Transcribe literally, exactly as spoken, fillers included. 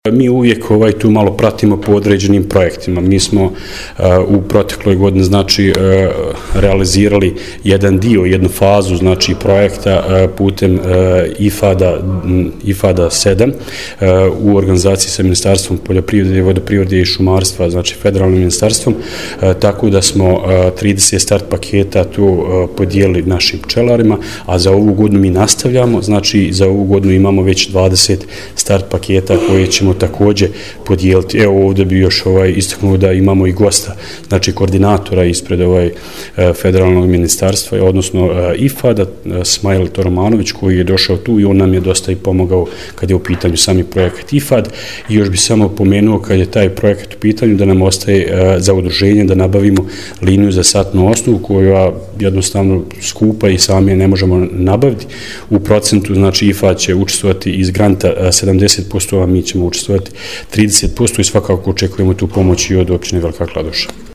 Mi uvijek ovaj tu malo pratimo po određenim projektima. Mi smo uh, u protekloj godini znači uh, realizirali jedan dio, jednu fazu znači projekta uh, putem uh, I F A D A sedam uh, u organizaciji sa Ministarstvom poljoprivrede, vodoprivrede i šumarstva, znači federalnim ministarstvom, uh, tako da smo uh, trideset start paketa tu uh, podijelili našim pčelarima, a za ovu godinu mi nastavljamo, znači za ovu godinu imamo već dvadeset start paketa koje ćemo također podijeliti. Evo ovdje bi još ovaj istaknuo da imamo i gosta, znači koordinatora ispred ovaj federalnog ministarstva, odnosno I F A D A, Smajl Toromanović, koji je došao tu i on nam je dosta i pomogao kad je u pitanju sami projekat I F A D. I još bi samo pomenuo kad je taj projekat u pitanju da nam ostaje za udruženje da nabavimo liniju za satnu osnovu koja jednostavno skupa i sami je ne možemo nabaviti. U procentu znači I F A D će učestvovati iz granta sedamdeset posto, a mi ćemo učestvovati trideset posto i svakako očekujemo tu pomoć i od općine Velika Kladuša.